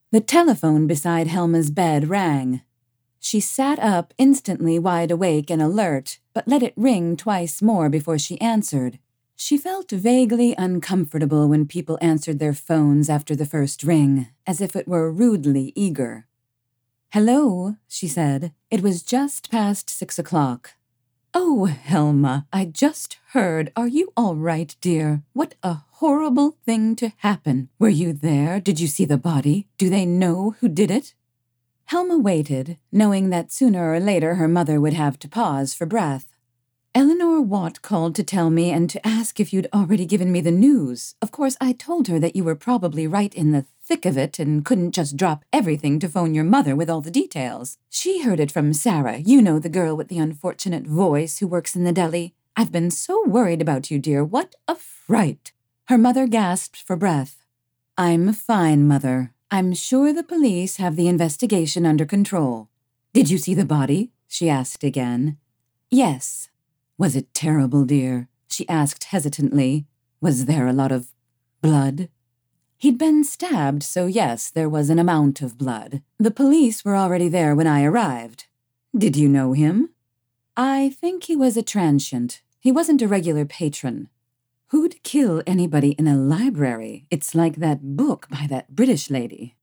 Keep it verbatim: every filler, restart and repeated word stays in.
The telephone beside Helma's bed rang. She sat up, instantly wide awake and alert, but let it ring twice more before she answered. She felt vaguely uncomfortable when people answered their phones after the first ring, as if it were rudely eager. "Hello," she said. It was just past six o'clock. "Oh, Helma, I just heard. Are you all right, dear? What a horrible thing to happen. Were you there? Did you see the body? Do they know who did it?" Helma waited, knowing that sooner or later her mother would have to pause for breath. "Eleanor Watt called to tell me and to ask if you'd already given me the news. Of course, I told her that you were probably right in the thick of it and couldn't just drop everything to phone your mother with all the details. She heard it from Sarah, you know, the girl with the unfortunate voice who works in the deli. I've been so worried about you, dear. What a fright." Her mother gasped for breath. "I'm fine, Mother. I'm sure the police have the investigation under control." "Did you see the body?" she asked again. "Yes." "Was it terrible, dear?" she asked hesitantly. "Was there a lot of blood?" He'd been stabbed, so yes, there was an amount of blood. The police were already there when I arrived. "Did you know him?" "I think he was a transient. He wasn't a regular patron." "Who'd kill anybody in a library? It's like that book by that British lady."